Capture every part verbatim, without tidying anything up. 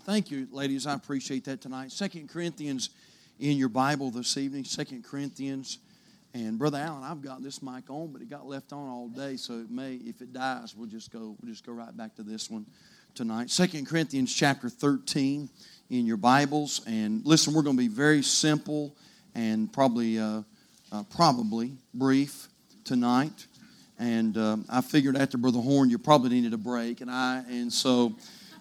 Thank you, ladies. I appreciate that tonight. Second Corinthians in your Bible this evening. Second Corinthians. And Brother Allen, I've got this mic on, but it got left on all day, so it may, if it dies, we'll just go we'll just go right back to this one tonight. Second Corinthians chapter thirteen in your Bibles. And listen, we're going to be very simple and probably uh, uh, probably brief tonight. And uh, I figured after Brother Horn, you probably needed a break, and I and so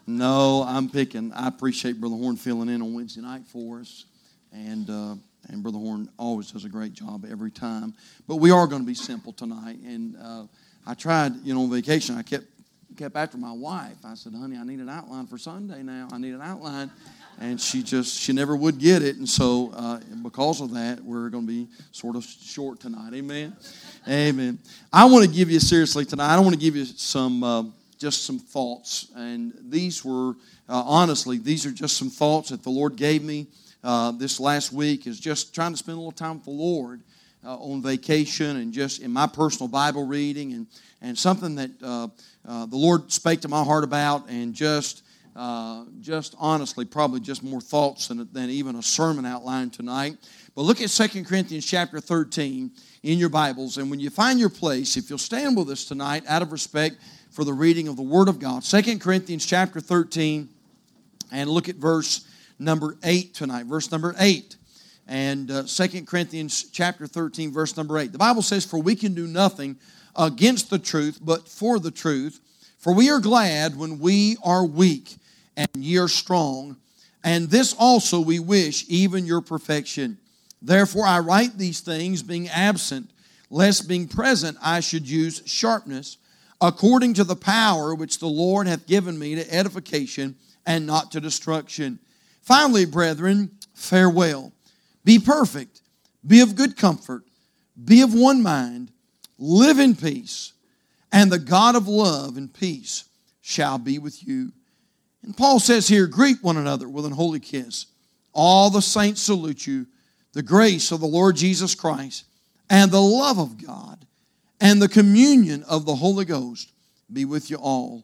no, I'm picking. I appreciate Brother Horn filling in on Wednesday night for us, and. Uh, And Brother Horn always does a great job every time. But we are going to be simple tonight. And uh, I tried, you know, on vacation, I kept kept after my wife. I said, honey, I need an outline for Sunday now. I need an outline. And she just, she never would get it. And so uh, because of that, we're going to be sort of short tonight. Amen? Amen. I want to give you, seriously tonight, I want to give you some, uh, just some thoughts. And these were, uh, honestly, these are just some thoughts that the Lord gave me. Uh, this last week is just trying to spend a little time with the Lord uh, on vacation and just in my personal Bible reading and, and something that uh, uh, the Lord spake to my heart about and just uh, just honestly probably just more thoughts than, than even a sermon outline tonight. But look at Second Corinthians chapter thirteen in your Bibles, and when you find your place, if you'll stand with us tonight out of respect for the reading of the Word of God, Second Corinthians chapter thirteen, and look at verse number eight tonight, verse number eight. And uh, Second Corinthians chapter thirteen, verse number eight. The Bible says, for we can do nothing against the truth, but for the truth. For we are glad when we are weak, and ye are strong. And this also we wish, even your perfection. Therefore I write these things, being absent, lest being present I should use sharpness, according to the power which the Lord hath given me to edification and not to destruction. Finally, brethren, farewell. Be perfect. Be of good comfort. Be of one mind. Live in peace. And the God of love and peace shall be with you. And Paul says here, greet one another with an holy kiss. All the saints salute you. The grace of the Lord Jesus Christ and the love of God and the communion of the Holy Ghost be with you all.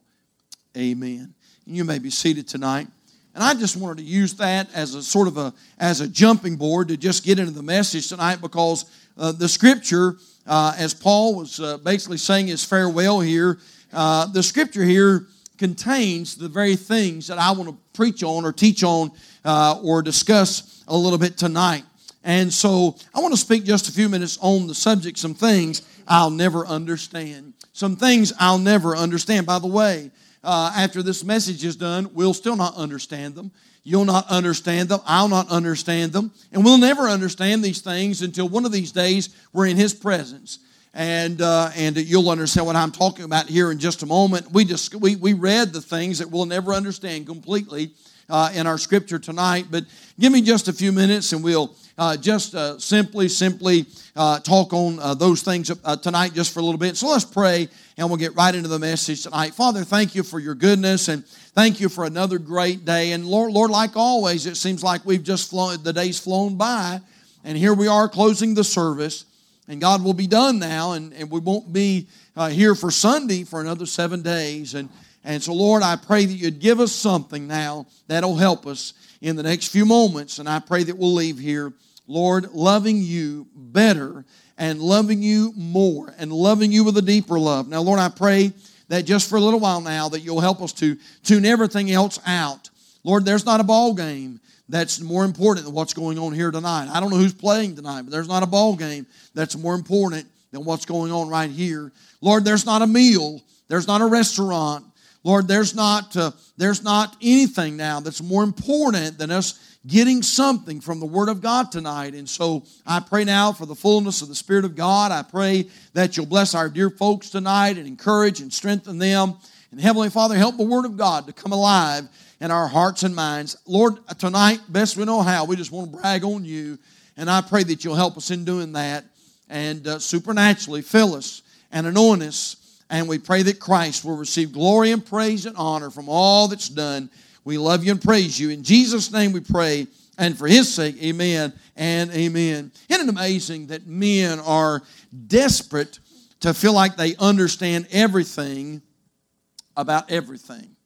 Amen. And you may be seated tonight. And I just wanted to use that as a sort of a as a jumping board to just get into the message tonight, because uh, the Scripture, uh, as Paul was uh, basically saying his farewell here, uh, the Scripture here contains the very things that I want to preach on or teach on uh, or discuss a little bit tonight. And so I want to speak just a few minutes on the subject, some things I'll never understand. Some things I'll never understand. By the way, Uh, after this message is done, we'll still not understand them. You'll not understand them. I'll not understand them. And we'll never understand these things until one of these days we're in His presence. And uh, and you'll understand what I'm talking about here in just a moment. We just we, we read the things that we'll never understand completely uh, in our Scripture tonight. But give me just a few minutes and we'll uh, just uh, simply, simply uh, talk on uh, those things uh, tonight just for a little bit. So let's pray. And we'll get right into the message tonight. Father, thank you for your goodness, and thank you for another great day. And Lord, Lord, like always, it seems like we've just flown, the day's flown by, and here we are closing the service. And God will be done now, and, and we won't be uh, here for Sunday for another seven days. And, and so, Lord, I pray that you'd give us something now that'll help us in the next few moments. And I pray that we'll leave here, Lord, loving you better and loving you more, and loving you with a deeper love. Now, Lord, I pray that just for a little while now that you'll help us to tune everything else out. Lord, there's not a ball game that's more important than what's going on here tonight. I don't know who's playing tonight, but there's not a ball game that's more important than what's going on right here. Lord, there's not a meal. There's not a restaurant. Lord, there's not, uh, there's not anything now that's more important than us getting something from the Word of God tonight. And so I pray now for the fullness of the Spirit of God. I pray that you'll bless our dear folks tonight and encourage and strengthen them. And Heavenly Father, help the Word of God to come alive in our hearts and minds. Lord, tonight, best we know how, we just want to brag on you. And I pray that you'll help us in doing that and uh, supernaturally fill us and anoint us. And we pray that Christ will receive glory and praise and honor from all that's done. We love you and praise you. In Jesus' name we pray, and for His sake, amen and amen. Isn't it amazing that men are desperate to feel like they understand everything about everything?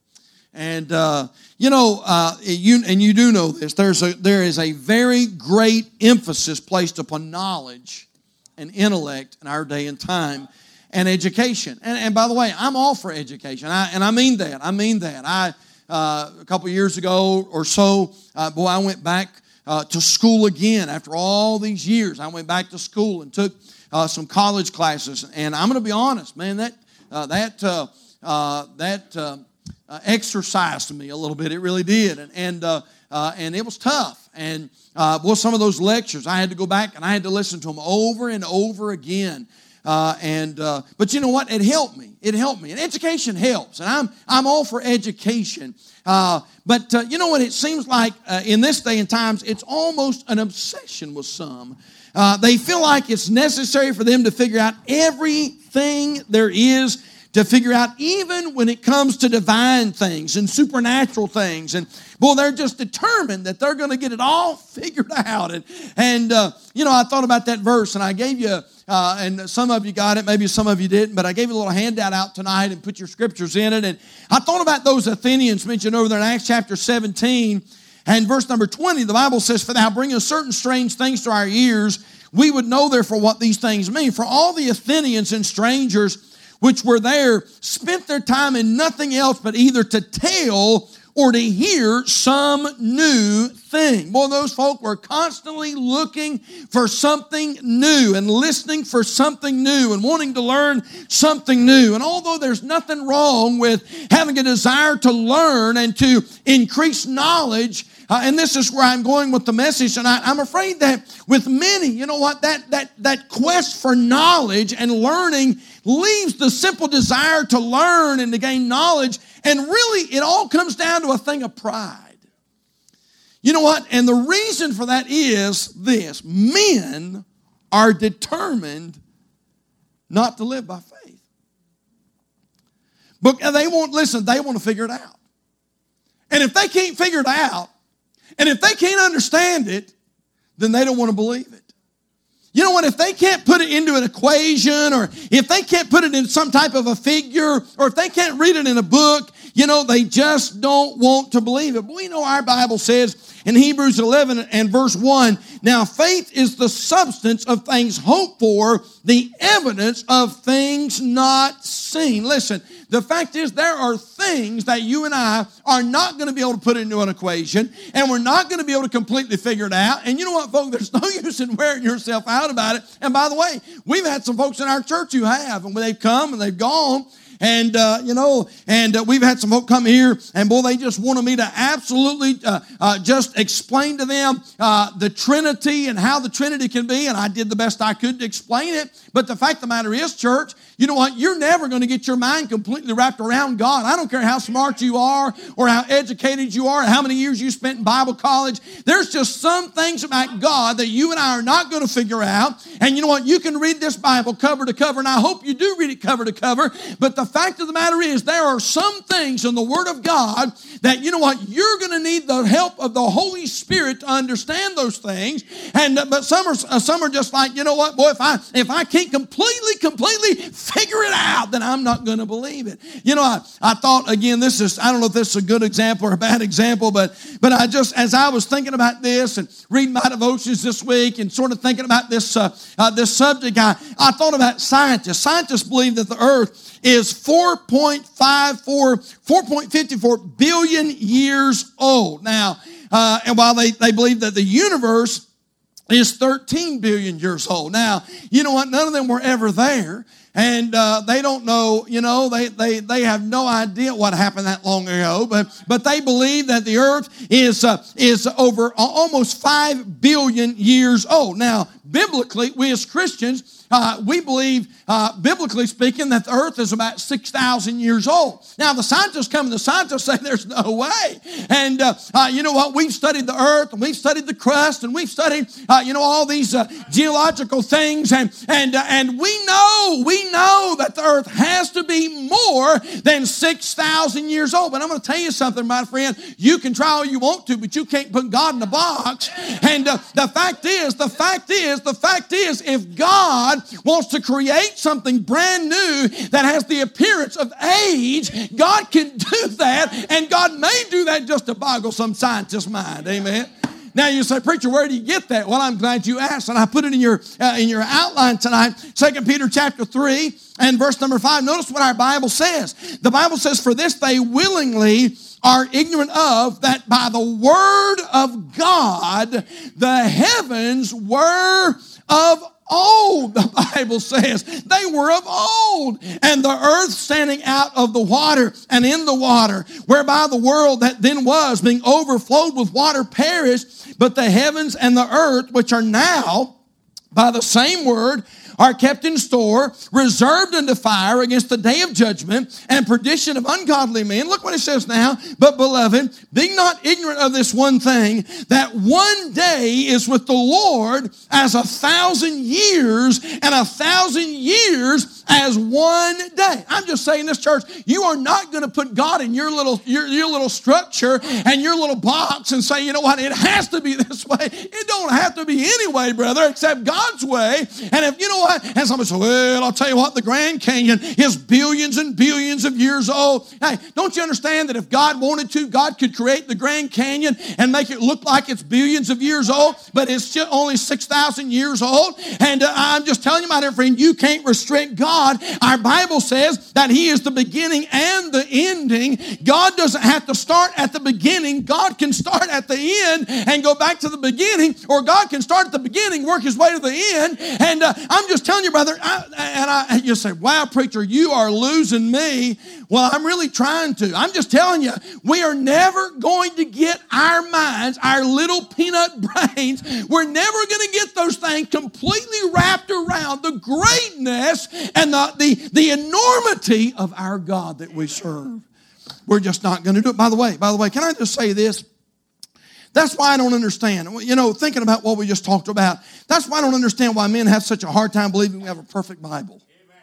And, uh, you know, uh, you, and you do know this, there's a, there is a very great emphasis placed upon knowledge and intellect in our day and time and education. And, and by the way, I'm all for education, I, and I mean that. I mean that. I uh, a couple years ago or so, uh, boy, I went back uh, to school again after all these years. I went back to school and took uh, some college classes. And I'm going to be honest, man, that uh, that uh, uh, that. Uh, Uh, exercised me a little bit. It really did, and and uh, uh, and it was tough. And uh, well, some of those lectures I had to go back and I had to listen to them over and over again. Uh, and uh, but you know what? It helped me. It helped me. And education helps. And I'm I'm all for education. Uh, but uh, you know what? It seems like uh, in this day and times, it's almost an obsession with some. Uh, they feel like it's necessary for them to figure out everything there is to figure out, even when it comes to divine things and supernatural things. And, boy, they're just determined that they're going to get it all figured out. And, and uh, you know, I thought about that verse, and I gave you, uh, and some of you got it, maybe some of you didn't, but I gave you a little handout out tonight and put your scriptures in it. And I thought about those Athenians mentioned over there in Acts chapter seventeen, and verse number twenty. The Bible says, "For thou bringest certain strange things to our ears, we would know therefore what these things mean. For all the Athenians and strangers which were there spent their time in nothing else but either to tell or to hear some new thing." Boy, those folk were constantly looking for something new and listening for something new and wanting to learn something new. And although there's nothing wrong with having a desire to learn and to increase knowledge, Uh, and this is where I'm going with the message tonight. I'm afraid that with many, you know what, that that that quest for knowledge and learning leaves the simple desire to learn and to gain knowledge, and really it all comes down to a thing of pride. You know what? And the reason for that is this: men are determined not to live by faith. But they won't listen, they want to figure it out. And if they can't figure it out, and if they can't understand it, then they don't want to believe it. You know what? If they can't put it into an equation, or if they can't put it in some type of a figure, or if they can't read it in a book, you know, they just don't want to believe it. But we know our Bible says in Hebrews eleven and verse one, "Now faith is the substance of things hoped for, the evidence of things not seen." Listen, the fact is there are things that you and I are not going to be able to put into an equation, and we're not going to be able to completely figure it out. And you know what, folks? There's no use in wearing yourself out about it. And by the way, we've had some folks in our church who have, and when they've come and they've gone, and, uh, you know, and uh, we've had some folk come here, and, boy, they just wanted me to absolutely uh, uh, just explain to them uh, the Trinity and how the Trinity can be, and I did the best I could to explain it. But the fact of the matter is, church, you know what? You're never going to get your mind completely wrapped around God. I don't care how smart you are or how educated you are or how many years you spent in Bible college. There's just some things about God that you and I are not going to figure out. And you know what? You can read this Bible cover to cover, and I hope you do read it cover to cover. But the fact of the matter is, there are some things in the Word of God that, you know what? You're going to need the help of the Holy Spirit to understand those things. And uh, but some are uh, some are just like, you know what, boy, if I if I can't completely, completely figure it out, then I'm not going to believe it. You know, I, I thought, again, this is, I don't know if this is a good example or a bad example, but but I just, as I was thinking about this and reading my devotions this week and sort of thinking about this uh, uh, this subject, I, I thought about scientists. Scientists believe that the earth is four point five four, four point five four billion years old. Now, uh, and while they, they believe that the universe is thirteen billion years old. Now, you know what? None of them were ever there. And uh, they don't know, you know, they, they, they have no idea what happened that long ago. But but they believe that the earth is, uh, is over almost five billion years old. Now, biblically, we as Christians, Uh, we believe, uh, biblically speaking, that the earth is about six thousand years old. Now, the scientists come and the scientists say there's no way. And uh, uh, you know what? We've studied the earth, and we've studied the crust, and we've studied, uh, you know, all these uh, geological things. And and uh, and we know, we know that the earth has to be more more than six thousand years old. But I'm going to tell you something, my friend. You can try all you want to, but you can't put God in a box. And uh, the fact is, the fact is, the fact is, if God wants to create something brand new that has the appearance of age, God can do that, and God may do that just to boggle some scientist's mind. Amen. Now you say, preacher, where do you get that? Well, I'm glad you asked, and I put it in your uh, in your outline tonight. Second Peter chapter three and verse number five. Notice what our Bible says. The Bible says, for this they willingly are ignorant of, that by the word of God the heavens were of old, the Bible says. They were of old. And the earth standing out of the water and in the water, whereby the world that then was, being overflowed with water, perished. But the heavens and the earth, which are now by the same word, are kept in store, reserved unto fire against the day of judgment and perdition of ungodly men. Look what it says now. But beloved, being not ignorant of this one thing, that one day is with the Lord as a thousand years, and a thousand years as one day. I'm just saying this, church, you are not going to put God in your little, your, your little structure and your little box and say, you know what, it has to be this way. It don't have to be any way, brother, except God's way. And if, you know what, and somebody says, well, I'll tell you what, the Grand Canyon is billions and billions of years old. Hey, don't you understand that if God wanted to, God could create the Grand Canyon and make it look like it's billions of years old, but it's still only six thousand years old? And uh, I'm just telling you, my dear friend, you can't restrict God. Our Bible says that He is the beginning and the ending. God doesn't have to start at the beginning. God can start at the end and go back to the beginning, or God can start at the beginning, work His way to the end. And uh, I'm just telling you, brother, I, and I, you say, wow, preacher, you are losing me. Well, I'm really trying to. I'm just telling you, we are never going to get our minds, our little peanut brains, we're never going to get those things completely wrapped around the greatness and the, the, the enormity of our God that we serve. We're just not going to do it. By the way, by the way, can I just say this? That's why I don't understand. You know, thinking about what we just talked about, that's why I don't understand why men have such a hard time believing we have a perfect Bible.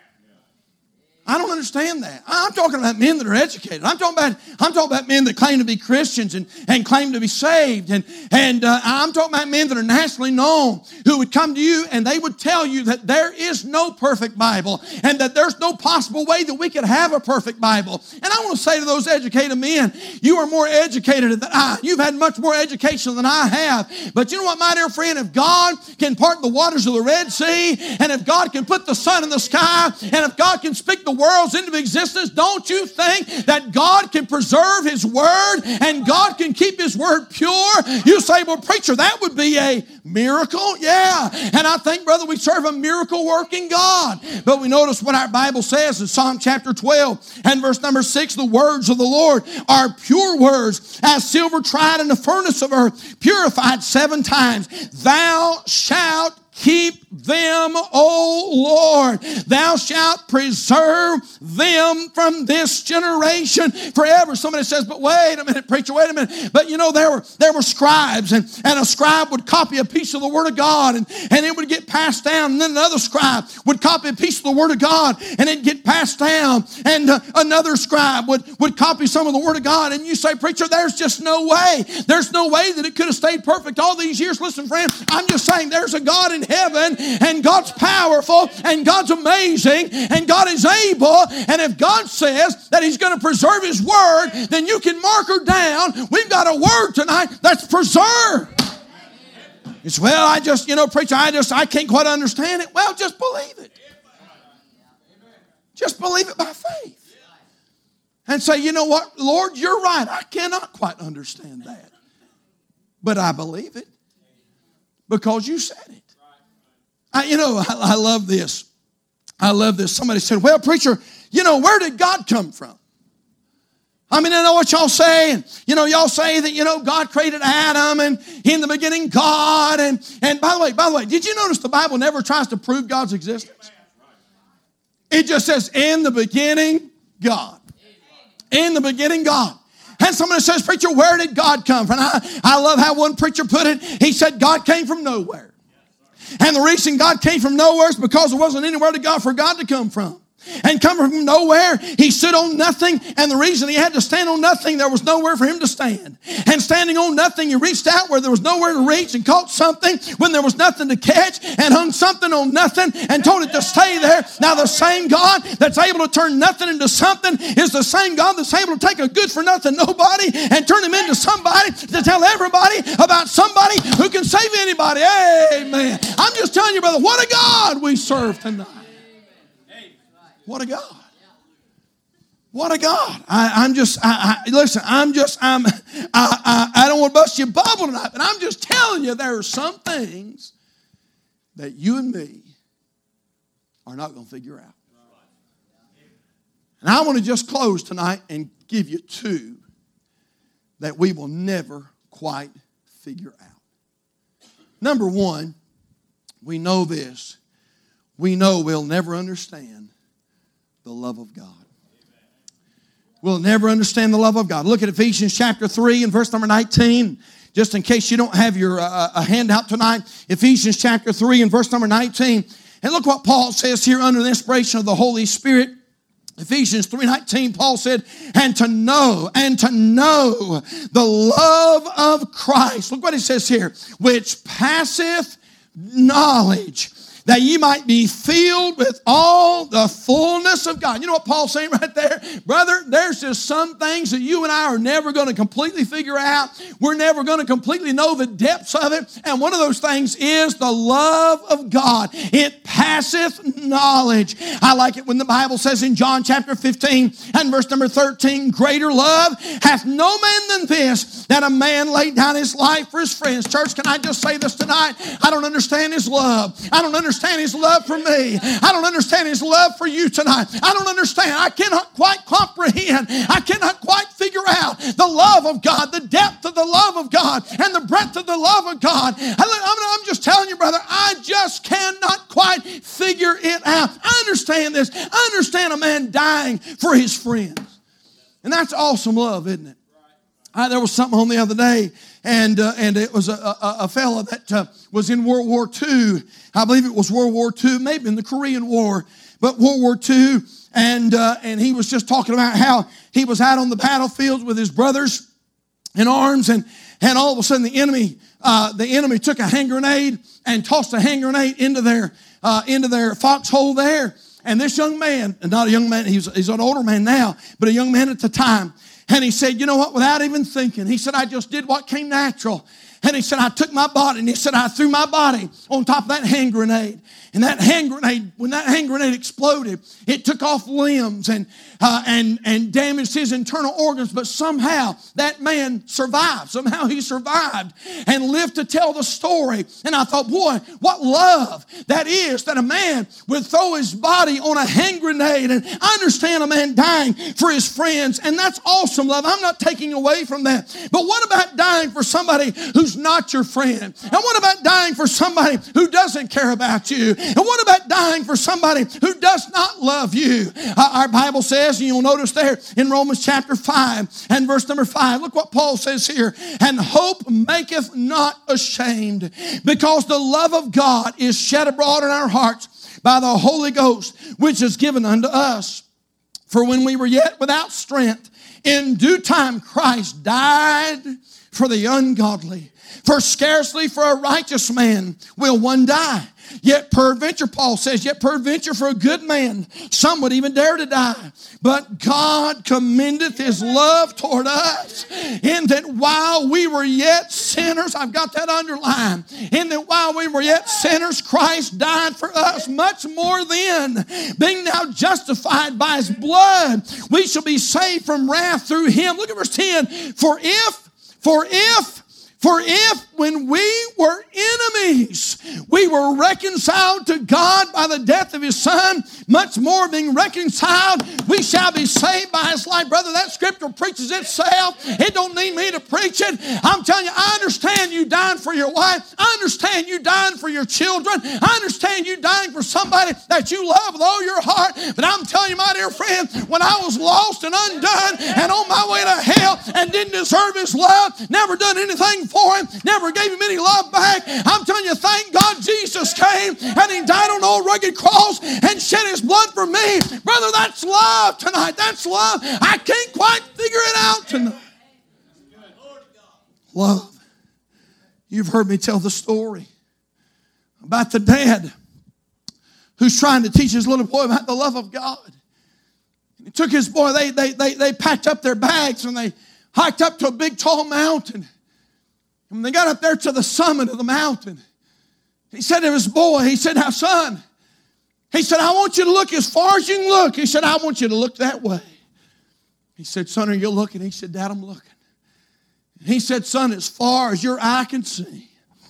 I don't understand that. I'm talking about men that are educated. I'm talking about, I'm talking about men that claim to be Christians and, and claim to be saved. And, and uh, I'm talking about men that are nationally known who would come to you and they would tell you that there is no perfect Bible and that there's no possible way that we could have a perfect Bible. And I want to say to those educated men, you are more educated than I. You've had much more education than I have. But you know what, my dear friend? If God can part the waters of the Red Sea, and if God can put the sun in the sky, and if God can speak the worlds into existence, don't you think that God can preserve His Word and God can keep His Word pure? You say, well, preacher, that would be a miracle. Yeah, and I think, brother, we serve a miracle-working God. But we notice what our Bible says in Psalm chapter twelve and verse number six, the words of the Lord are pure words, as silver tried in the furnace of earth, purified seven times. Thou shalt keep them, O Lord. Thou shalt preserve them from this generation forever. Somebody says, but wait a minute, preacher, wait a minute. But you know, there were there were scribes, and, and a scribe would copy a piece of the Word of God, and, and it would get passed down. And then another scribe would copy a piece of the Word of God, and it'd get passed down. And uh, another scribe would, would copy some of the Word of God. And you say, preacher, there's just no way. There's no way that it could have stayed perfect all these years. Listen, friend, I'm just saying there's a God in heaven, and God's powerful, and God's amazing, and God is able. And if God says that He's going to preserve His Word, then you can mark her down. We've got a Word tonight that's preserved. It's, well, I just, you know, preacher, I just, I can't quite understand it. Well, just believe it. Just believe it by faith. And say, you know what, Lord, you're right. I cannot quite understand that. But I believe it because you said it. I, you know, I, I love this. I love this. Somebody said, well, preacher, you know, where did God come from? I mean, I know what y'all say. And, you know, y'all say that, you know, God created Adam, and in the beginning, God. And, and by the way, by the way, did you notice the Bible never tries to prove God's existence? It just says, in the beginning, God. In the beginning, God. And somebody says, preacher, where did God come from? I, I love how one preacher put it. He said, God came from nowhere. And the reason God came from nowhere is because there wasn't anywhere to God for God to come from. And coming from nowhere, he stood on nothing. And the reason he had to stand on nothing, there was nowhere for him to stand. And standing on nothing, he reached out where there was nowhere to reach and caught something when there was nothing to catch and hung something on nothing and told it to stay there. Now the same God that's able to turn nothing into something is the same God that's able to take a good for nothing nobody and turn him into somebody to tell everybody about somebody who can save anybody. Amen. I'm just telling you, brother, what a God we serve tonight. What a God. What a God. I, I'm just, I, I, listen, I'm just, I'm, I, I, I don't want to bust your bubble tonight, but I'm just telling you there are some things that you and me are not going to figure out. And I want to just close tonight and give you two that we will never quite figure out. Number one, we know this. We know we'll never understand the love of God. We'll never understand the love of God. Look at Ephesians chapter three and verse number nineteen. Just in case you don't have your uh, a handout tonight. Ephesians chapter three and verse number nineteen. And look what Paul says here under the inspiration of the Holy Spirit. Ephesians three nineteen, Paul said, and to know, and to know the love of Christ. Look what he says here. Which passeth knowledge, that ye might be filled with all the fullness of God. You know what Paul's saying right there? Brother, there's just some things that you and I are never going to completely figure out. We're never going to completely know the depths of it. And one of those things is the love of God. It passeth knowledge. I like it when the Bible says in John chapter fifteen and verse number thirteen, greater love hath no man than this, that a man lay down his life for his friends. Church, can I just say this tonight? I don't understand his love. I don't understand understand his love for me. I don't understand his love for you tonight. I don't understand. I cannot quite comprehend. I cannot quite figure out the love of God, the depth of the love of God, and the breadth of the love of God. I'm just telling you, brother, I just cannot quite figure it out. I understand this. I understand a man dying for his friends. And that's awesome love, isn't it? I, there was something on the other day, and uh, and it was a, a, a fellow that uh, was in World War Two. I believe it was World War Two, maybe in the Korean War, but World War Two. And uh, and he was just talking about how he was out on the battlefield with his brothers in arms, and and all of a sudden the enemy uh, the enemy took a hand grenade and tossed a hand grenade into their uh, into their foxhole there. And this young man, not a young man, he's he's an older man now, but a young man at the time. And he said, you know what, without even thinking, he said, I just did what came natural. And he said, I took my body, and he said, I threw my body on top of that hand grenade. And that hand grenade, when that hand grenade exploded, it took off limbs and uh, and and damaged his internal organs. But somehow that man survived. Somehow he survived and lived to tell the story. And I thought, boy, what love that is, that a man would throw his body on a hand grenade. And I understand a man dying for his friends, and that's awesome love. I'm not taking away from that. But what about dying for somebody who's not your friend? And what about dying for somebody who doesn't care about you? And what about dying for somebody who does not love you? Uh, our Bible says, and you'll notice there in Romans chapter five and verse number five, look what Paul says here. And hope maketh not ashamed, because the love of God is shed abroad in our hearts by the Holy Ghost, which is given unto us. For when we were yet without strength, in due time Christ died for the ungodly. For scarcely for a righteous man will one die. Yet peradventure, Paul says, yet peradventure for a good man, some would even dare to die. But God commendeth his love toward us, in that while we were yet sinners, I've got that underlined, in that while we were yet sinners, Christ died for us. Much more then, being now justified by his blood, we shall be saved from wrath through him. Look at verse ten. For if, for if, For if when we were enemies, we were reconciled to God by the death of his Son, much more being reconciled, we shall be saved by his life. Brother, that scripture preaches itself. It don't need me to preach it. I'm telling you, I understand you dying for your wife. I understand you dying for your children. I understand you dying for somebody that you love with all your heart. But I'm telling you, my dear friend, when I was lost and undone and on my way to hell and didn't deserve his love, never done anything for him, never never gave him any love back. I'm telling you, thank God Jesus came and he died on an old rugged cross and shed his blood for me. Brother, that's love tonight. That's love. I can't quite figure it out tonight. Love. You've heard me tell the story about the dad who's trying to teach his little boy about the love of God. He took his boy, they, they, they, they packed up their bags and they hiked up to a big tall mountain. And when they got up there to the summit of the mountain, he said to his boy, he said, now son, he said, I want you to look as far as you can look. He said, I want you to look that way. He said, son, are you looking? He said, Dad, I'm looking. He said, son, as far as your eye can see.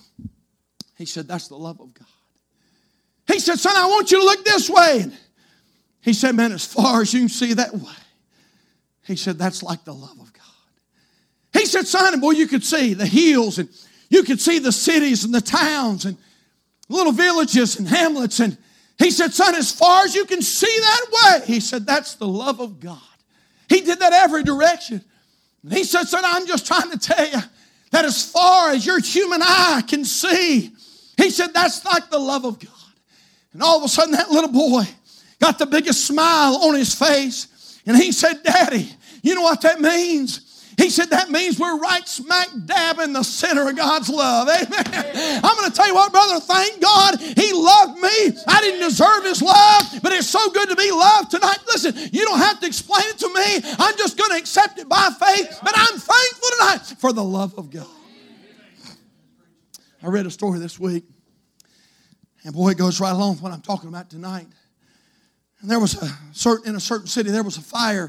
He said, that's the love of God. He said, son, I want you to look this way. He said, man, as far as you can see that way. He said, that's like the love of God. He said, son, and boy, you could see the hills and you could see the cities and the towns and little villages and hamlets. And he said, son, as far as you can see that way. He said, that's the love of God. He did that every direction. And he said, son, I'm just trying to tell you that as far as your human eye can see, he said, that's like the love of God. And all of a sudden that little boy got the biggest smile on his face. And he said, Daddy, you know what that means? He said, that means we're right smack dab in the center of God's love. Amen. I'm going to tell you what, brother, thank God he loved me. I didn't deserve his love, but it's so good to be loved tonight. Listen, you don't have to explain it to me. I'm just going to accept it by faith. But I'm thankful tonight for the love of God. I read a story this week. And boy, it goes right along with what I'm talking about tonight. And there was a certain, in a certain city, there was a fire.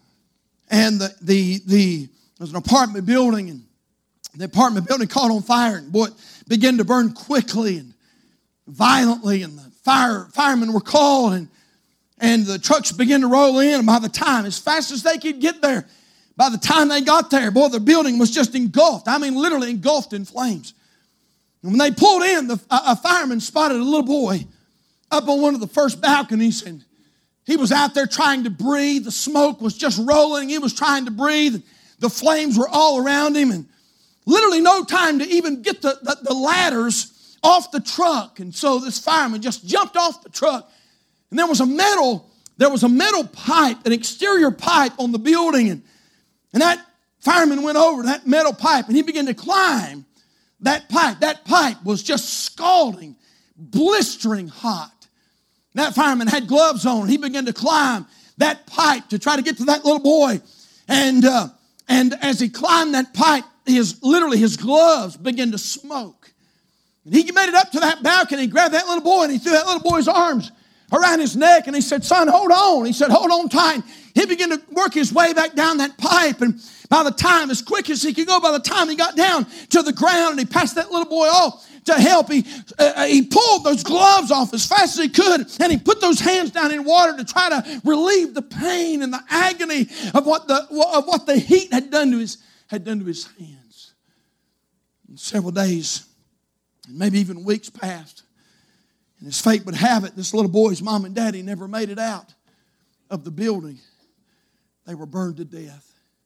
And the, the, the, there was an apartment building, and the apartment building caught on fire, and boy, it began to burn quickly and violently, and the fire firemen were called, and, and the trucks began to roll in, and by the time, as fast as they could get there, by the time they got there, boy, the building was just engulfed. I mean, literally engulfed in flames. And when they pulled in, the, a, a fireman spotted a little boy up on one of the first balconies, and he was out there trying to breathe. The smoke was just rolling. He was trying to breathe. The flames were all around him, and literally no time to even get the, the, the ladders off the truck. And so this fireman just jumped off the truck, and there was a metal, there was a metal pipe, an exterior pipe on the building, and, and that fireman went over that metal pipe, and he began to climb that pipe. That pipe was just scalding, blistering hot. That fireman had gloves on. He began to climb that pipe to try to get to that little boy. And uh, and as he climbed that pipe, his literally his gloves began to smoke. And he made it up to that balcony, grabbed that little boy, and he threw that little boy's arms around his neck. And he said, son, hold on. He said, hold on tight. He began to work his way back down that pipe. And by the time, as quick as he could go, by the time he got down to the ground and he passed that little boy off to help, he, uh, he pulled those gloves off as fast as he could, and he put those hands down in water to try to relieve the pain and the agony of what the, of what the heat had done to his, had done to his hands. And several days, and maybe even weeks passed, and as fate would have it, this little boy's mom and daddy never made it out of the building. They were burned to death.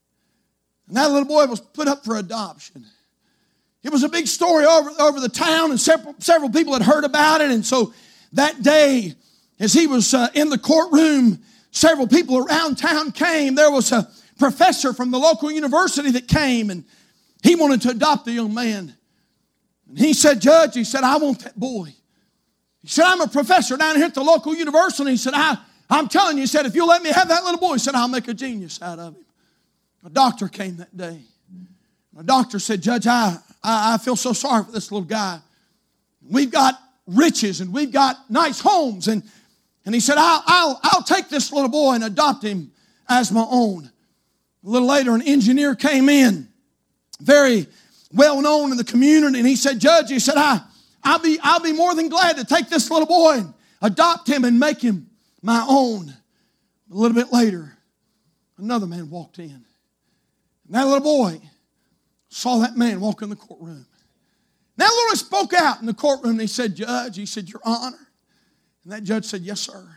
And that little boy was put up for adoption. It was a big story over, over the town, and several, several people had heard about it. And so that day, as he was uh, in the courtroom, several people around town came. There was a professor from the local university that came, and he wanted to adopt the young man. And he said, Judge, he said, I want that boy. He said, I'm a professor down here at the local university. He said, I, I'm telling you, he said, if you'll let me have that little boy, he said, I'll make a genius out of him. A doctor came that day. A doctor said, Judge, I, I, I feel so sorry for this little guy. We've got riches and we've got nice homes. And, and he said, I'll, I'll, I'll take this little boy and adopt him as my own. A little later, an engineer came in, very well known in the community, and he said, Judge, he said, I, I'll be, I'll be more than glad to take this little boy and adopt him and make him my own. A little bit later, another man walked in. And that little boy saw that man walk in the courtroom. That little boy spoke out in the courtroom, and he said, Judge, he said, Your Honor. And that judge said, Yes, sir.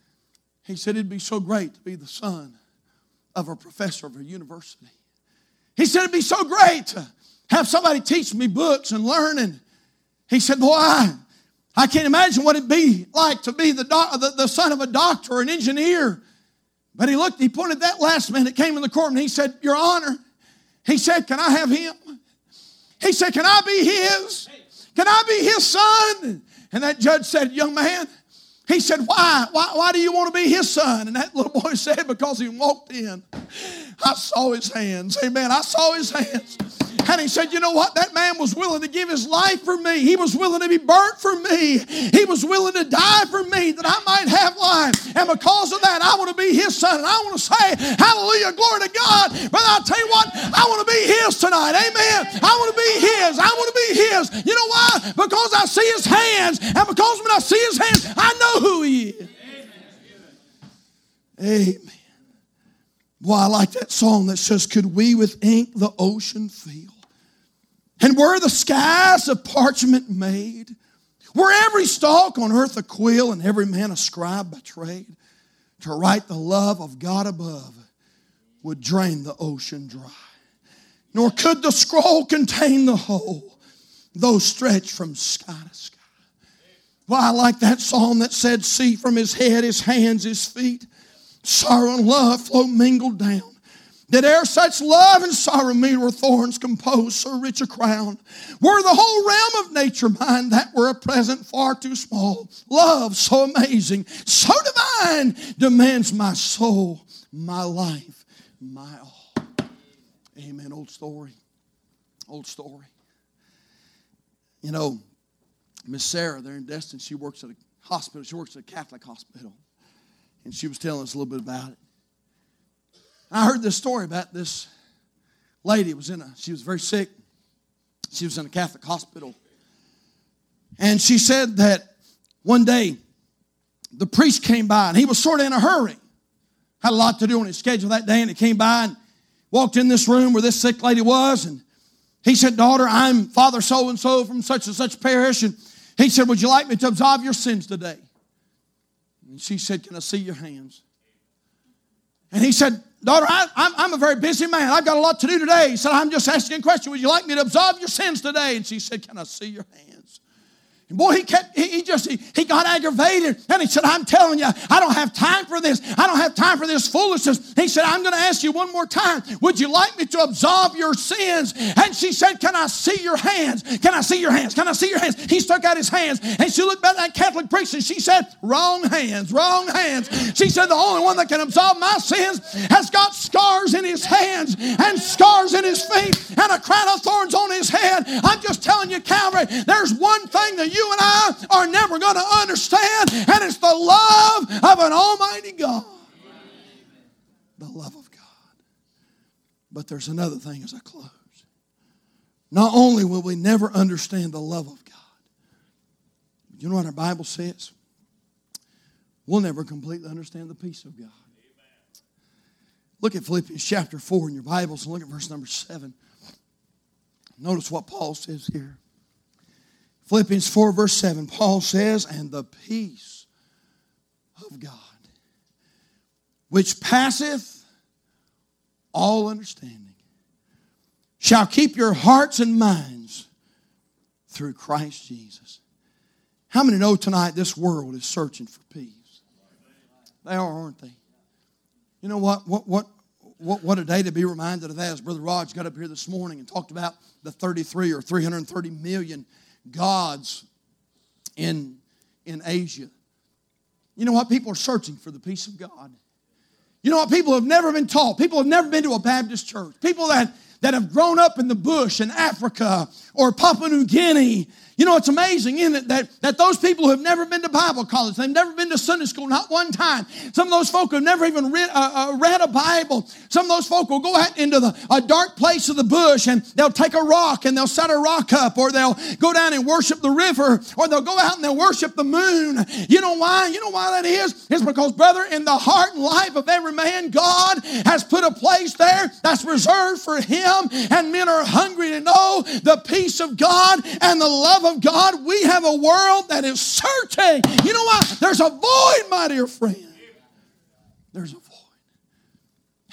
He said, it'd be so great to be the son of a professor of a university. He said, it'd be so great to have somebody teach me books and learning. He said, boy, I, I can't imagine what it'd be like to be the, doc, the, the son of a doctor or an engineer. But he looked, he pointed that last man that came in the court and he said, Your Honor, he said, can I have him? He said, can I be his? Can I be his son? And that judge said, young man, he said, why? Why, why do you want to be his son? And that little boy said, because he walked in, I saw his hands. Amen. I saw his hands. And he said, you know what? That man was willing to give his life for me. He was willing to be burnt for me. He was willing to die for me that I might have life. And because of that, I want to be his son. And I want to say, hallelujah, glory to God. But I'll tell you what, I want to be his tonight. Amen. I want to be his. I want to be his. You know why? Because I see his hands. And because when I see his hands, I know who he is. Amen. Boy, I like that song that says, could we with ink the ocean fill? And were the skies of parchment made? Were every stalk on earth a quill and every man a scribe by trade? To write the love of God above would drain the ocean dry. Nor could the scroll contain the whole, though stretched from sky to sky. Well, I like that song that said, see from his head, his hands, his feet, sorrow and love flow mingled down. Did e'er such love and sorrow meet or thorns compose so rich a crown? Were the whole realm of nature mine, that were a present far too small. Love so amazing, so divine, demands my soul, my life, my all. Amen. Old story. Old story. You know, Miss Sarah there in Destin, she works at a hospital. She works at a Catholic hospital. And she was telling us a little bit about it. And I heard this story about this lady. Was in a, she was very sick. She was in a Catholic hospital. And she said that one day the priest came by and he was sort of in a hurry. Had a lot to do on his schedule that day, and he came by and walked in this room where this sick lady was. And he said, daughter, I'm Father so-and-so from such and such parish. And he said, would you like me to absolve your sins today? And she said, can I see your hands? And he said, daughter, I, I'm, I'm a very busy man. I've got a lot to do today. He said, I'm just asking a question. Would you like me to absolve your sins today? And she said, can I see your hands? And boy, he kept, he, he just, he, he got aggravated. And he said, I'm telling you, I don't have time for this. I don't have time for this foolishness. He said, I'm going to ask you one more time. Would you like me to absolve your sins? And she said, can I see your hands? Can I see your hands? Can I see your hands? He stuck out his hands. And she looked back at that Catholic priest and she said, wrong hands, wrong hands. She said, the only one that can absolve my sins has got scars in his hands and scars in his feet and a crown of thorns on his head. I'm just telling you, Calvary, there's one thing that you and I are never going to understand, and it's the love of an almighty God. The love of God. But there's another thing as I close. Not only will we never understand the love of God, but you know what our Bible says? We'll never completely understand the peace of God. Look at Philippians chapter four in your Bibles and look at verse number seven. Notice what Paul says here. Philippians four verse seven, Paul says, and the peace of God, which passeth all understanding, shall keep your hearts and minds through Christ Jesus. How many know tonight this world is searching for peace? They are, aren't they? You know what? What, what, what, what a day to be reminded of that as Brother Raj got up here this morning and talked about the thirty-three or three hundred thirty million gods in, in Asia. You know what? People are searching for the peace of God. You know what? People have never been taught. People have never been to a Baptist church. People that, that have grown up in the bush in Africa or Papua New Guinea. You know, it's amazing, isn't it, that, that those people who have never been to Bible college, they've never been to Sunday school, not one time. Some of those folk have never even read, uh, uh, read a Bible. Some of those folk will go out into the, a dark place of the bush and they'll take a rock and they'll set a rock up, or they'll go down and worship the river, or they'll go out and they'll worship the moon. You know why? You know why that is? It's because, brother, in the heart and life of every man, God has put a place there that's reserved for him, and men are hungry to know the peace of God and the love of God. We have a world that is searching. You know what? There's a void, my dear friend. There's a void.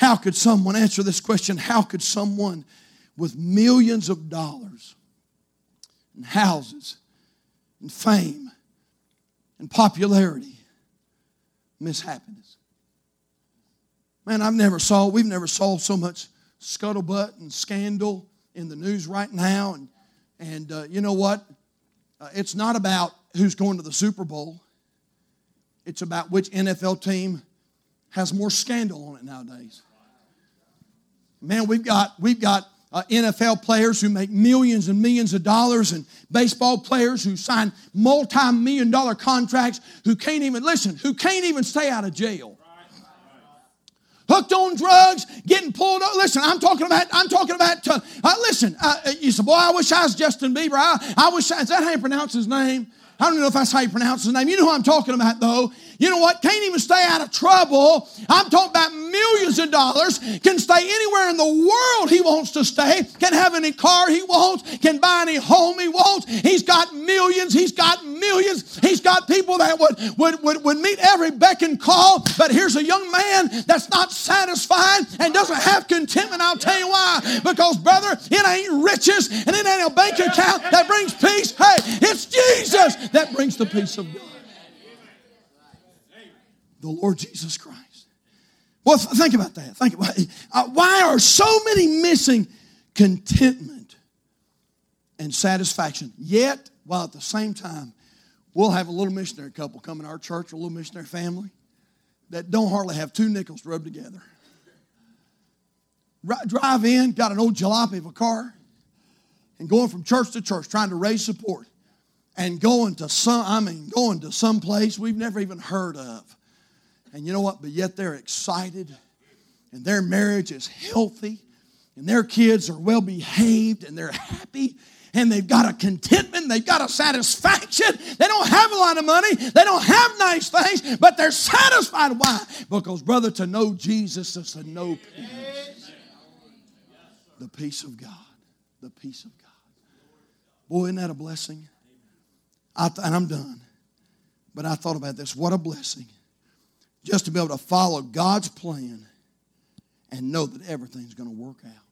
How could someone, answer this question, how could someone with millions of dollars and houses and fame and popularity miss happiness? Man, I've never saw, we've never saw so much scuttlebutt and scandal in the news right now. And, and uh, you know what? Uh, it's not about who's going to the Super Bowl. It's about which N F L team has more scandal on it nowadays. Man, we've got, we've got uh, N F L players who make millions and millions of dollars, and baseball players who sign multi-million dollar contracts who can't even, listen, who can't even stay out of jail. Hooked on drugs, getting pulled up. Listen, I'm talking about, I'm talking about, uh, uh, listen, uh, you said, boy, I wish I was Justin Bieber. I, I wish, I, is that how you pronounce his name? I don't know if that's how you pronounce his name. You know who I'm talking about, though. You know what? Can't even stay out of trouble. I'm talking about millions of dollars. Can stay anywhere in the world he wants to stay. Can have any car he wants. Can buy any home he wants. He's got millions. He's got millions. He's got people that would, would, would, would meet every beck and call. But here's a young man that's not satisfied and doesn't have contentment. I'll tell you why. Because, brother, it ain't riches and it ain't a bank account that brings peace. Hey, it's Jesus that brings the peace of God. The Lord Jesus Christ. Well, think about that. Think about it. Uh, why are so many missing contentment and satisfaction? Yet, while at the same time, we'll have a little missionary couple come in our church, a little missionary family, that don't hardly have two nickels rubbed together. R- drive in, got an old jalopy of a car, and going from church to church, trying to raise support. And going to some, I mean, going to some place we've never even heard of. And you know what? But yet they're excited. And their marriage is healthy. And their kids are well behaved. And they're happy. And they've got a contentment. They've got a satisfaction. They don't have a lot of money. They don't have nice things. But they're satisfied. Why? Because, brother, to know Jesus is to know peace. The peace of God. The peace of God. Boy, isn't that a blessing? I th- and I'm done. But I thought about this. What a blessing. Just to be able to follow God's plan and know that everything's going to work out.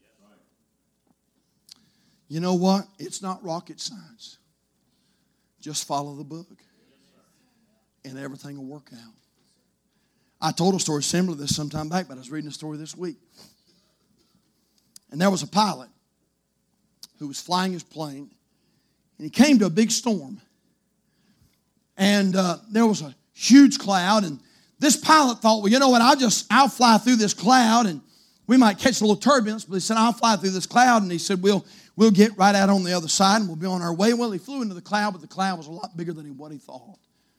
You know what? It's not rocket science. Just follow the book. And everything will work out. I told a story similar to this some time back, but I was reading a story this week. And there was a pilot who was flying his plane. And he came to a big storm. And uh, there was a huge cloud, and this pilot thought, well, you know what, I'll just, I'll fly through this cloud, and we might catch a little turbulence, but he said, I'll fly through this cloud, and he said, we'll, we'll get right out on the other side, and we'll be on our way. Well, he flew into the cloud, but the cloud was a lot bigger than what he thought.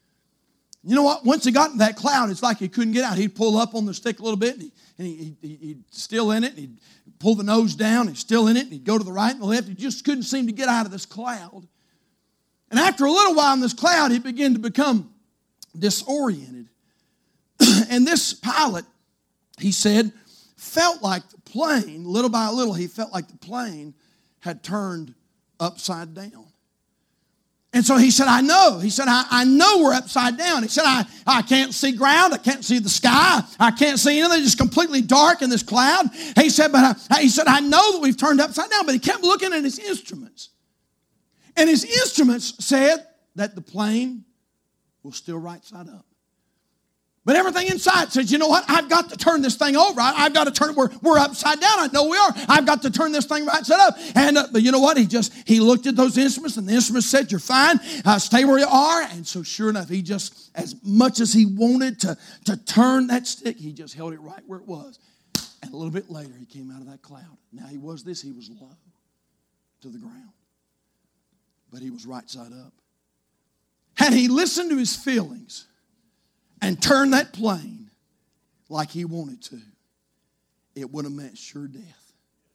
You know what, once he got in that cloud, it's like he couldn't get out. He'd pull up on the stick a little bit, and, he, and he, he, he'd still in it, and he'd pull the nose down, he's still in it, and he'd go to the right and the left. He just couldn't seem to get out of this cloud. And after a little while in this cloud, he began to become disoriented. And this pilot, he said, felt like the plane, little by little, he felt like the plane had turned upside down. And so he said, I know. He said, I, I know we're upside down. He said, I, I can't see ground. I can't see the sky. I can't see anything. It's completely dark in this cloud. He said, but I, he said, I know that we've turned upside down. But he kept looking at his instruments. And his instruments said that the plane was still right side up. But everything inside says, you know what? I've got to turn this thing over. I, I've got to turn it. We're, we're upside down. I know we are. I've got to turn this thing right side up. And uh, but you know what? He just, he looked at those instruments, and the instruments said, you're fine. Uh, stay where you are. And so sure enough, he just, as much as he wanted to, to turn that stick, he just held it right where it was. And a little bit later, he came out of that cloud. Now he was this. He was low to the ground. But he was right side up. Had he listened to his feelings and turned that plane like he wanted to, it would have meant sure death.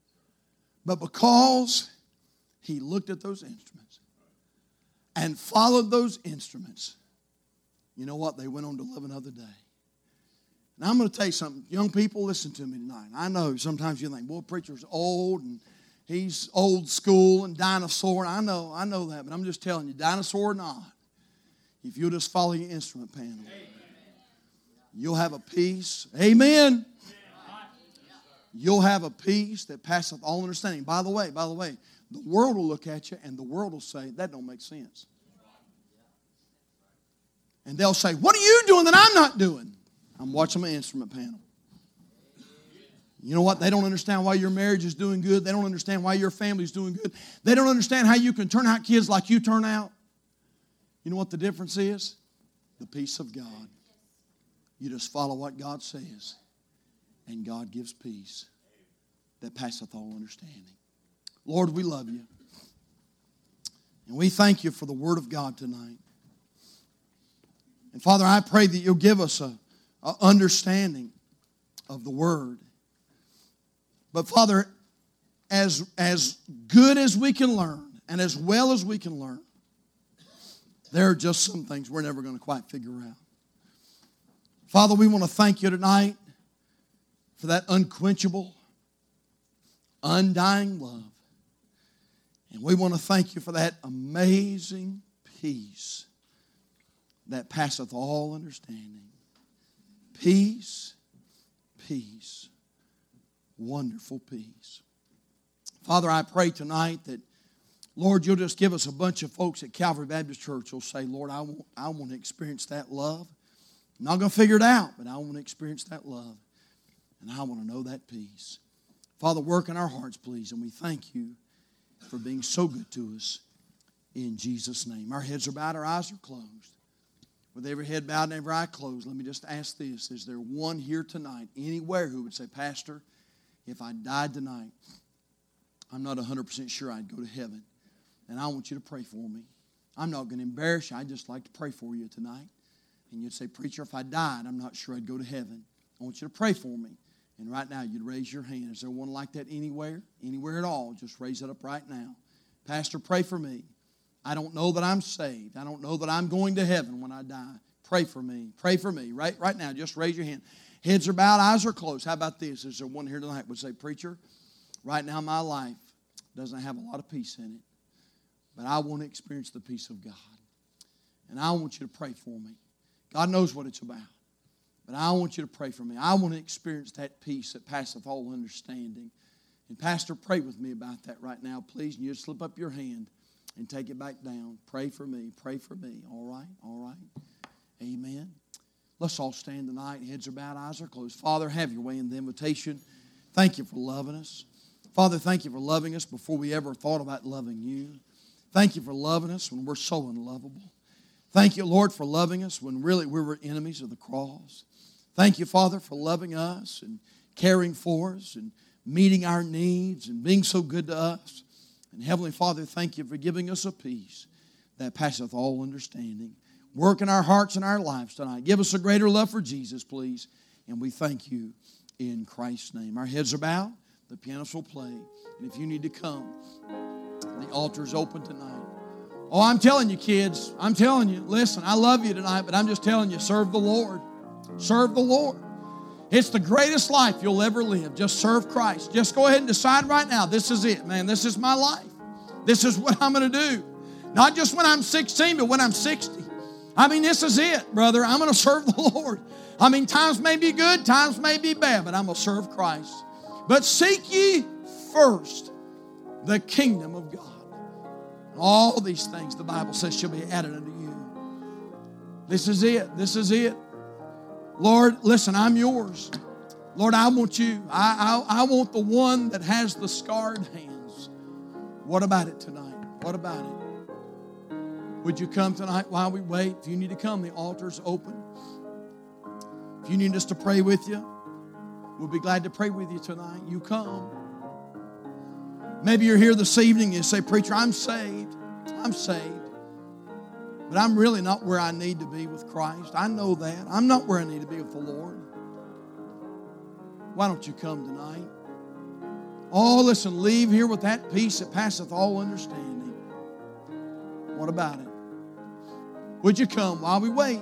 But because he looked at those instruments and followed those instruments, you know what? They went on to live another day. Now, I'm going to tell you something. Young people, listen to me tonight. I know sometimes you think, boy, preacher's old and he's old school and dinosaur. I know, I know that, but I'm just telling you, dinosaur or not, if you'll just follow your instrument panel, you'll have a peace. Amen. You'll have a peace that passeth all understanding. By the way, by the way, the world will look at you and the world will say, that don't make sense. And they'll say, what are you doing that I'm not doing? I'm watching my instrument panel. You know what? They don't understand why your marriage is doing good. They don't understand why your family is doing good. They don't understand how you can turn out kids like you turn out. You know what the difference is? The peace of God. You just follow what God says, and God gives peace that passeth all understanding. Lord, we love you. And we thank you for the Word of God tonight. And Father, I pray that you'll give us a, a understanding of the Word. But Father, as, as good as we can learn and as well as we can learn, there are just some things we're never going to quite figure out. Father, we want to thank you tonight for that unquenchable, undying love. And we want to thank you for that amazing peace that passeth all understanding. Peace, peace, wonderful peace. Father, I pray tonight that, Lord, you'll just give us a bunch of folks at Calvary Baptist Church who'll say, Lord, I want, I want to experience that love. I'm not going to figure it out, but I want to experience that love. And I want to know that peace. Father, work in our hearts, please, and we thank you for being so good to us in Jesus' name. Our heads are bowed, our eyes are closed. With every head bowed and every eye closed, let me just ask this. Is there one here tonight, anywhere, who would say, Pastor, if I died tonight, I'm not one hundred percent sure I'd go to heaven, and I want you to pray for me. I'm not going to embarrass you. I'd just like to pray for you tonight. And you'd say, Preacher, if I died, I'm not sure I'd go to heaven. I want you to pray for me. And right now, you'd raise your hand. Is there one like that anywhere? Anywhere at all? Just raise it up right now. Pastor, pray for me. I don't know that I'm saved. I don't know that I'm going to heaven when I die. Pray for me. Pray for me. Right, right now, just raise your hand. Heads are bowed, eyes are closed. How about this? Is there one here tonight would say, Preacher, right now my life doesn't have a lot of peace in it, but I want to experience the peace of God. And I want you to pray for me. God knows what it's about. But I want you to pray for me. I want to experience that peace that passeth all understanding. And Pastor, pray with me about that right now, please. And you just slip up your hand and take it back down. Pray for me. Pray for me. All right? All right? Amen. Let's all stand tonight. Heads are bowed, eyes are closed. Father, have your way in the invitation. Thank you for loving us. Father, thank you for loving us before we ever thought about loving you. Thank you for loving us when we're so unlovable. Thank you, Lord, for loving us when really we were enemies of the cross. Thank you, Father, for loving us and caring for us and meeting our needs and being so good to us. And Heavenly Father, thank you for giving us a peace that passeth all understanding. Work in our hearts and our lives tonight. Give us a greater love for Jesus, please. And we thank you in Christ's name. Our heads are bowed. The pianist will play. And if you need to come, the altar is open tonight. Oh, I'm telling you, kids, I'm telling you, listen, I love you tonight, but I'm just telling you, serve the Lord. Serve the Lord. It's the greatest life you'll ever live. Just serve Christ. Just go ahead and decide right now, this is it, man. This is my life. This is what I'm going to do. Not just when I'm sixteen, but when I'm sixty. I mean, this is it, brother. I'm going to serve the Lord. I mean, times may be good, times may be bad, but I'm going to serve Christ. But seek ye first the kingdom of God. All these things, the Bible says, shall be added unto you. This is it. This is it. Lord, listen, I'm yours. Lord, I want you. I, I, I want the one that has the scarred hands. What about it tonight? What about it? Would you come tonight while we wait? If you need to come, the altar's open. If you need us to pray with you, we'll be glad to pray with you tonight. You come. Maybe you're here this evening and you say, Preacher, I'm saved. I'm saved. But I'm really not where I need to be with Christ. I know that. I'm not where I need to be with the Lord. Why don't you come tonight? Oh, listen, leave here with that peace that passeth all understanding. What about it? Would you come while we wait?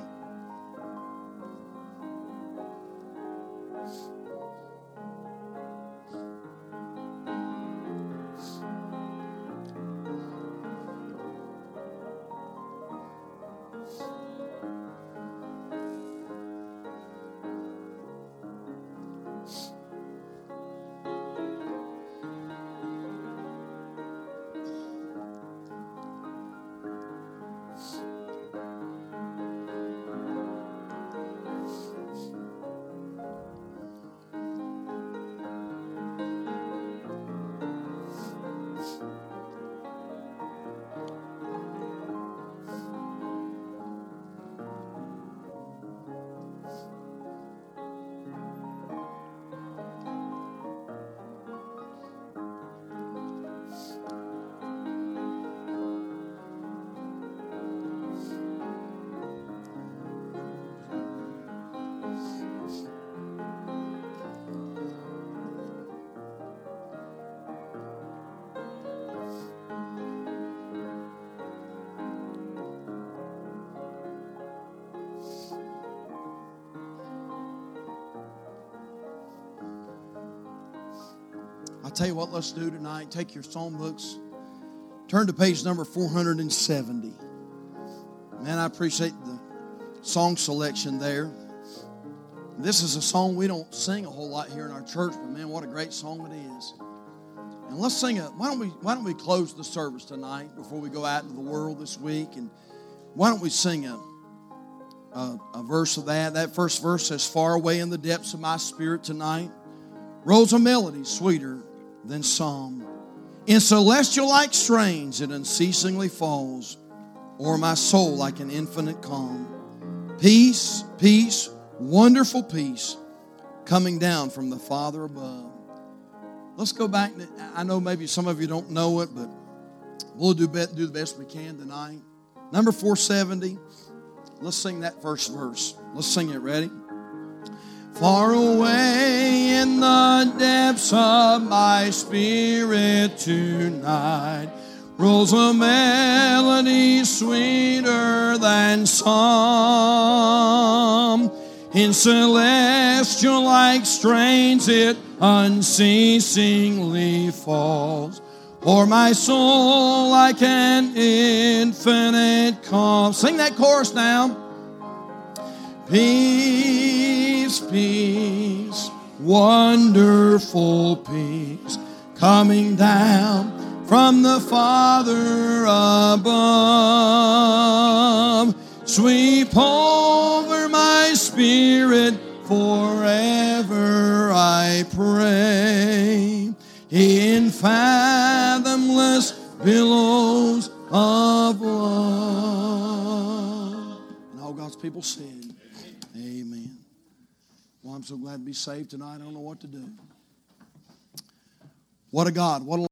I'll tell you what, let's do tonight. Take your song books. Turn to page number four hundred seventy. Man, I appreciate the song selection there. This is a song we don't sing a whole lot here in our church, but man, what a great song it is. And let's sing it. Why don't we why don't we close the service tonight before we go out into the world this week? And why don't we sing a, a, a verse of that? That first verse says, far away in the depths of my spirit tonight rolls a melody sweeter than psalm. In celestial-like strains it unceasingly falls o'er my soul like an infinite calm. Peace, peace, wonderful peace coming down from the Father above. Let's go back. I know maybe some of you don't know it, but we'll do, be, do the best we can tonight. Number four seventy. Let's sing that first verse. Let's sing it. Ready? Far away in the depths of my spirit tonight rolls a melody sweeter than psalm. In celestial-like strains it unceasingly falls o'er my soul like an infinite calm. Sing that chorus now. Peace, peace, wonderful peace coming down from the Father above. Sweep over my spirit forever, I pray, in fathomless billows of love. And all God's people said, amen. Well, I'm so glad to be saved tonight. I don't know what to do. What a God. What a